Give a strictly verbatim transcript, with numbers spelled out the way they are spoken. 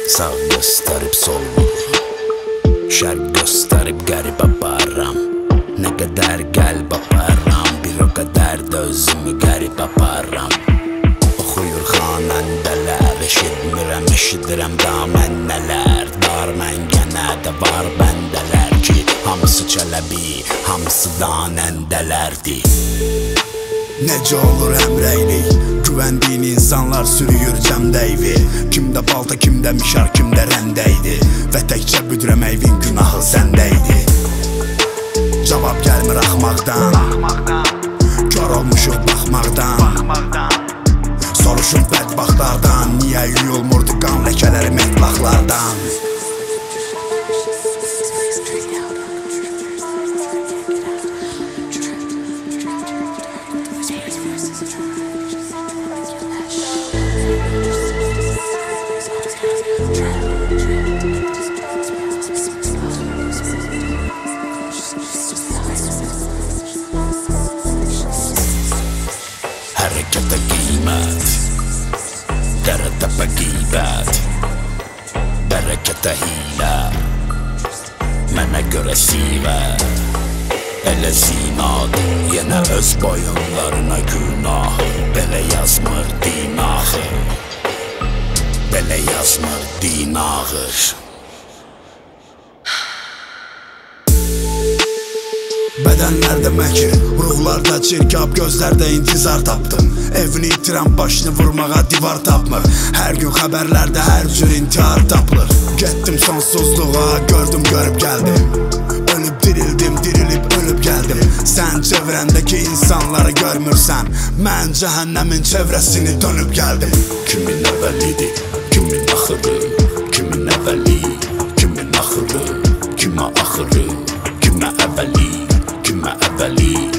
Sağ gösterip sol vurur, şərq gösterip qərib aparram. Nə qədər qəlb aparram, bir o qədər də özümü qərib aparram. Oxuyur xanəndələr, eşitmirəm, eşidirəm da mən nələr. Dar məngənə də var bəndələr ki, hamısı çələbi, hamısı da nəndələrdir. Necə olur əmrəylik, güvəndiyin insanlar sürüyür cəmdəyvi. Kimdə balta, kimdə mişar, kimdə rəndəydi. Və təkcə büdrəməyvin günahı səndəydi. Cavab gəlmir axmaqdan, kör olmuşuq baxmaqdan. Soruşun bədbaxtlardan, niyə yuyulmurdu qan ləkələri mətlaqlardan. Hərəkətə qiymət, dərə-təpə qeybət, bərəkətə hilə, mənə görə sivə. Elə zinadır, yenə öz boyunlarına günahı. Belə yazmır din axır, belə yazmır din ağır. Bədənlərdə məkir, ruhlarda çirkab, gözlərdə intizar tapdım. Evini itirən başını vurmağa divar tapmır. Hər gün xəbərlərdə hər cür intihar tapılır. Getdim sonsuzluğa, gördüm, görüb gəldim. Ölüb dirildim, dirilib ölüb gəldim. Sən çevrəndəki insanları görmürsən, mən cəhənnəmin çevrəsini dönüb gəldim. Kimin əvvəlidir, kimin axırı, kimin əvvəli, kimin axırı, kimə axırı, kimə əvvəli, kimə əvvəli.